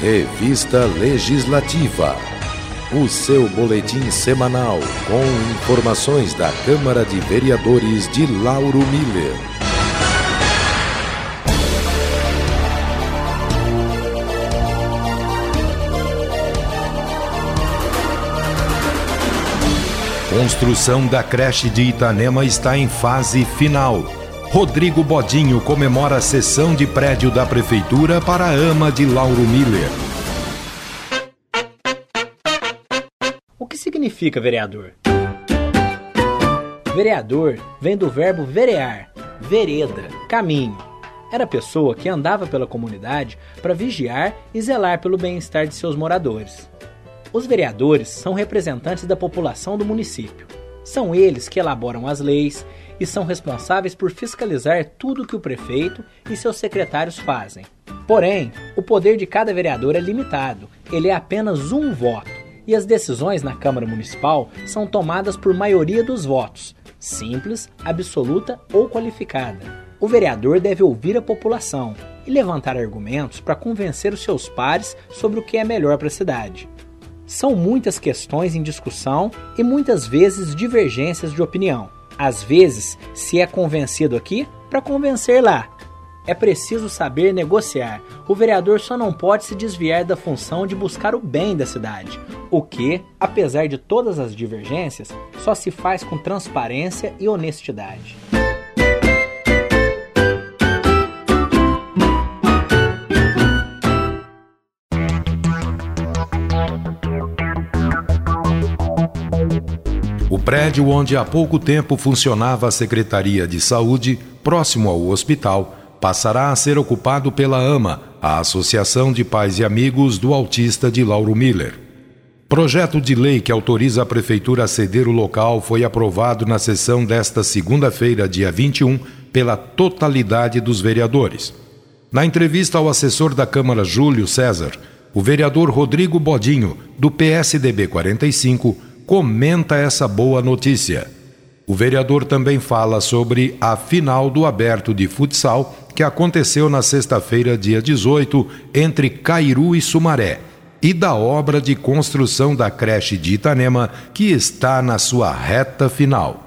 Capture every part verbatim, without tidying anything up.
Revista Legislativa, o seu boletim semanal com informações da Câmara de Vereadores de Lauro Miller. Construção da creche de Itanema está em fase final. Rodrigo Bodinho comemora a cessão de prédio da Prefeitura para a AMA de Lauro Miller. O que significa vereador? Vereador vem do verbo verear, vereda, caminho. Era a pessoa que andava pela comunidade para vigiar e zelar pelo bem-estar de seus moradores. Os vereadores são representantes da população do município. São eles que elaboram as leis e são responsáveis por fiscalizar tudo que o prefeito e seus secretários fazem. Porém, o poder de cada vereador é limitado, ele é apenas um voto, e as decisões na Câmara Municipal são tomadas por maioria dos votos, simples, absoluta ou qualificada. O vereador deve ouvir a população e levantar argumentos para convencer os seus pares sobre o que é melhor para a cidade. São muitas questões em discussão e muitas vezes divergências de opinião. Às vezes, se é convencido aqui, para convencer lá. É preciso saber negociar. O vereador só não pode se desviar da função de buscar o bem da cidade, o que, apesar de todas as divergências, só se faz com transparência e honestidade. O prédio onde há pouco tempo funcionava a Secretaria de Saúde, próximo ao hospital, passará a ser ocupado pela AMA, a Associação de Pais e Amigos do Autista de Lauro Miller. Projeto de lei que autoriza a Prefeitura a ceder o local foi aprovado na sessão desta segunda-feira, dia vinte e um, pela totalidade dos vereadores. Na entrevista ao assessor da Câmara, Júlio César, o vereador Rodrigo Bodinho, do P S D B quarenta e cinco, comenta essa boa notícia. O vereador também fala sobre a final do Aberto de Futsal que aconteceu na sexta-feira, dia dezoito, entre Cairu e Sumaré, e da obra de construção da creche de Itanema, que está na sua reta final.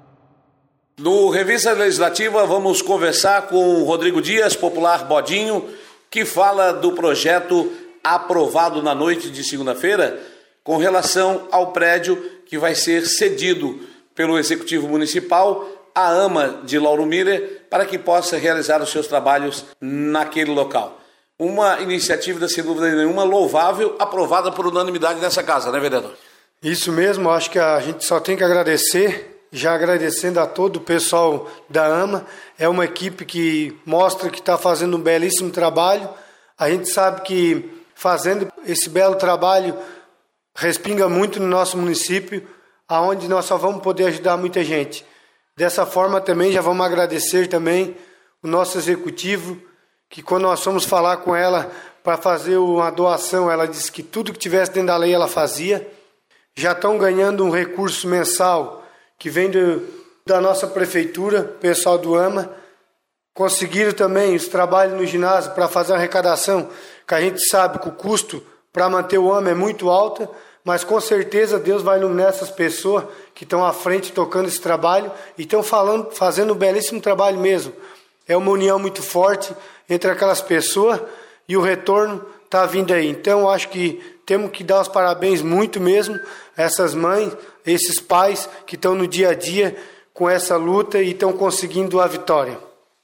No Revista Legislativa vamos conversar com o Rodrigo Dias, popular Bodinho, que fala do projeto aprovado na noite de segunda-feira com relação ao prédio que vai ser cedido pelo Executivo Municipal à AMA de Lauro Miller para que possa realizar os seus trabalhos naquele local. Uma iniciativa, sem dúvida nenhuma, louvável, aprovada por unanimidade nessa casa, né, vereador? Isso mesmo, acho que a gente só tem que agradecer, já agradecendo a todo o pessoal da AMA. É uma equipe que mostra que está fazendo um belíssimo trabalho. A gente sabe que fazendo esse belo trabalho respinga muito no nosso município, aonde nós só vamos poder ajudar muita gente. Dessa forma também já vamos agradecer também o nosso executivo, que quando nós fomos falar com ela para fazer uma doação, ela disse que tudo que tivesse dentro da lei ela fazia. Já estão ganhando um recurso mensal que vem do, da nossa prefeitura, pessoal do AMA. Conseguiram também os trabalhos no ginásio para fazer uma arrecadação, que a gente sabe que o custo para manter o AMA é muito alta, mas com certeza Deus vai iluminar essas pessoas que estão à frente tocando esse trabalho e estão falando, fazendo um belíssimo trabalho mesmo. É uma união muito forte entre aquelas pessoas e o retorno está vindo aí. Então, acho que temos que dar os parabéns muito mesmo a essas mães, a esses pais que estão no dia a dia com essa luta e estão conseguindo a vitória.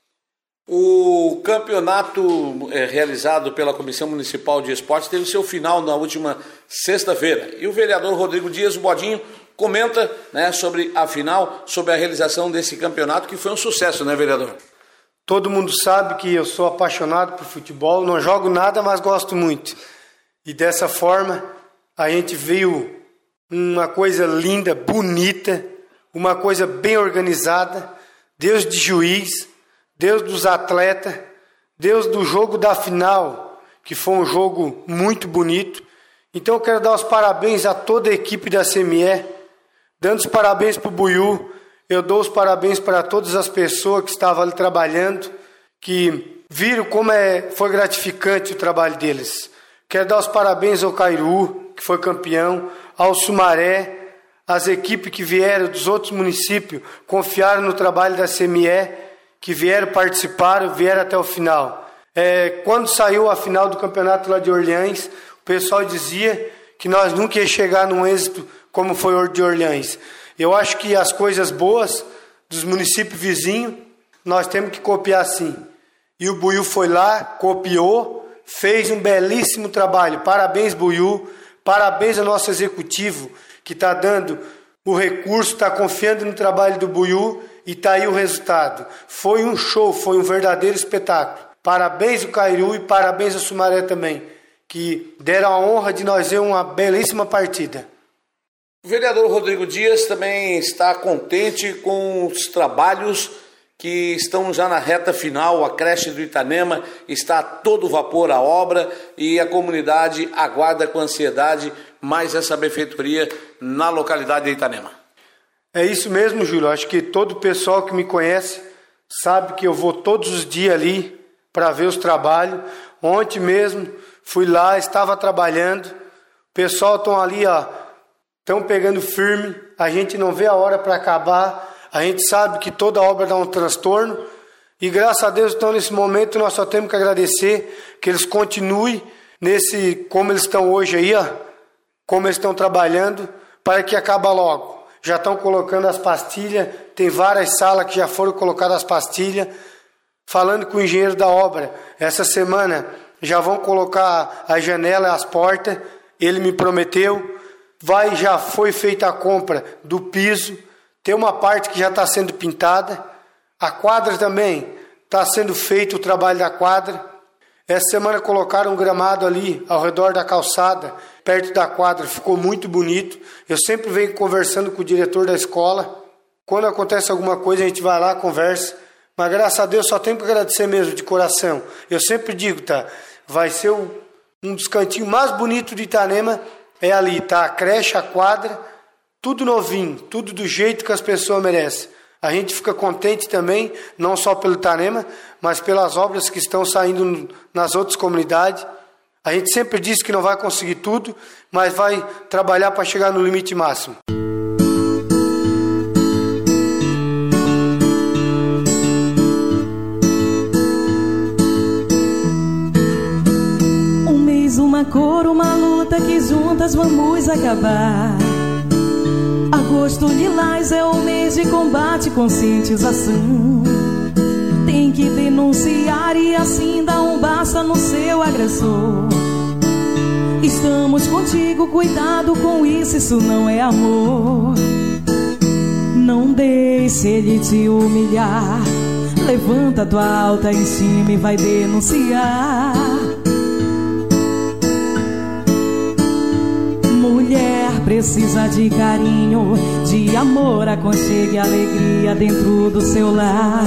O campeonato é, realizado pela Comissão Municipal de Esportes teve seu final na última sexta-feira. E o vereador Rodrigo Dias, o Bodinho, comenta, né, sobre a final, sobre a realização desse campeonato, que foi um sucesso, né, vereador? Todo mundo sabe que eu sou apaixonado por futebol, não jogo nada, mas gosto muito. E dessa forma, a gente viu uma coisa linda, bonita, uma coisa bem organizada, Deus de juiz, Deus dos atletas, Deus do jogo da final, que foi um jogo muito bonito. Então eu quero dar os parabéns a toda a equipe da C M E, dando os parabéns para o Buiú. Eu dou os parabéns para todas as pessoas que estavam ali trabalhando, que viram como é, foi gratificante o trabalho deles. Quero dar os parabéns ao Cairu, que foi campeão, ao Sumaré, as equipes que vieram dos outros municípios, confiaram no trabalho da C M E, que vieram participar, vieram até o final. É, quando saiu a final do campeonato lá de Orleans, o pessoal dizia que nós nunca ia chegar num êxito como foi o de Orleans. Eu acho que as coisas boas dos municípios vizinhos, nós temos que copiar sim. E o Buiú foi lá, copiou, fez um belíssimo trabalho. Parabéns, Buiú, parabéns ao nosso executivo, que está dando o recurso, está confiando no trabalho do Buiú e está aí o resultado. Foi um show, foi um verdadeiro espetáculo. Parabéns ao Cairu e parabéns ao Sumaré também, que deram a honra de nós ver uma belíssima partida. O vereador Rodrigo Dias também está contente com os trabalhos que estão já na reta final. A creche do Itanema está a todo vapor a obra e a comunidade aguarda com ansiedade mais essa benfeitoria na localidade de Itanema. É isso mesmo, Júlio. Acho que todo o pessoal que me conhece sabe que eu vou todos os dias ali para ver os trabalhos. Ontem mesmo fui lá, estava trabalhando. O pessoal estão ali, ó, estão pegando firme. A gente não vê a hora para acabar. A gente sabe que toda obra dá um transtorno. E graças a Deus, então, nesse momento, nós só temos que agradecer que eles continuem nesse, como eles estão hoje aí, ó, como eles estão trabalhando, para que acabe logo. Já estão colocando as pastilhas, tem várias salas que já foram colocadas as pastilhas. Falando com o engenheiro da obra, essa semana já vão colocar a janela e as portas, ele me prometeu. Vai, já foi feita a compra do piso, tem uma parte que já está sendo pintada, a quadra também está sendo feito o trabalho da quadra. Essa semana colocaram um gramado ali ao redor da calçada, perto da quadra, ficou muito bonito. Eu sempre venho conversando com o diretor da escola. Quando acontece alguma coisa, a gente vai lá, conversa. Mas graças a Deus só tenho que agradecer mesmo de coração. Eu sempre digo, tá? Vai ser um, um dos cantinhos mais bonitos de Itanema, é ali, tá? A creche, a quadra, tudo novinho, tudo do jeito que as pessoas merecem. A gente fica contente também, não só pelo Itanema, mas pelas obras que estão saindo nas outras comunidades. A gente sempre diz que não vai conseguir tudo, mas vai trabalhar para chegar no limite máximo. Um mês, uma cor, uma luta que juntas vamos acabar. Agosto lilás é o mês de combate e conscientização. Tem que denunciar e assim dar um basta no seu agressor. Estamos contigo, cuidado com isso, isso não é amor. Não deixe ele te humilhar. Levanta tua autoestima e vai denunciar. Mulher precisa de carinho, de amor, aconchego e alegria dentro do seu lar.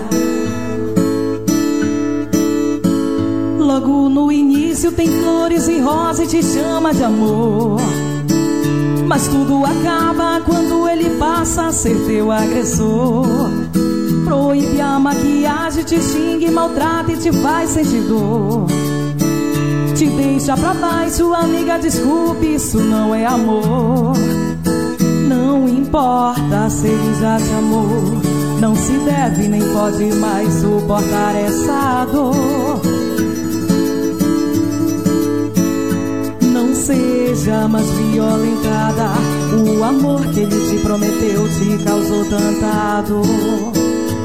Logo no início tem flores e rosa e te chama de amor. Mas tudo acaba quando ele passa a ser teu agressor. Proíbe a maquiagem, te xinga e maltrata e te faz sentir dor. Te deixa pra baixo, amiga, desculpe, isso não é amor. Não importa se ele já te amou, não se deve nem pode mais suportar essa dor. Não seja mais violentada, o amor que ele te prometeu te causou tanta dor.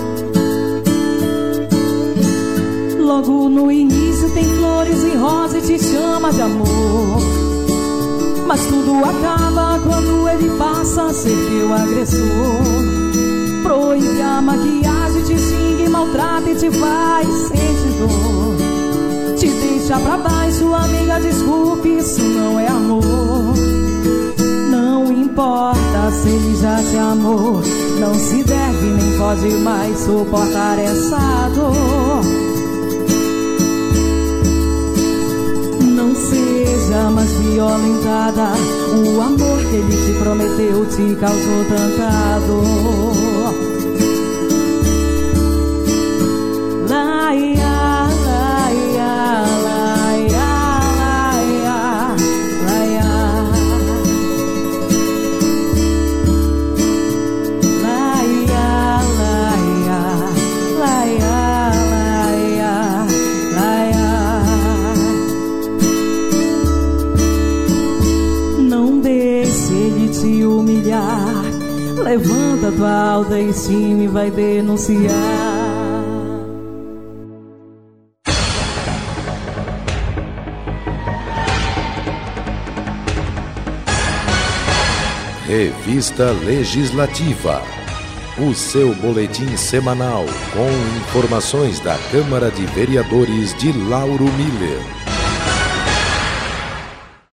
Logo no início tem flores e rosa e te chama de amor. Mas tudo acaba quando ele passa a ser teu agressor. Proíbe a maquiagem, te xinga e maltrata e te faz sentir dor. Te deixa pra baixo, amiga, desculpe, isso não é amor. Não importa se ele já te amou, não se deve nem pode mais suportar essa dor. Não seja mais violentada, o amor que ele te prometeu te causou tanta dor. Laia, laia, laia, te humilhar. Levanta tua autoestima e vai denunciar. Revista Legislativa, o seu boletim semanal com informações da Câmara de Vereadores de Lauro Miller.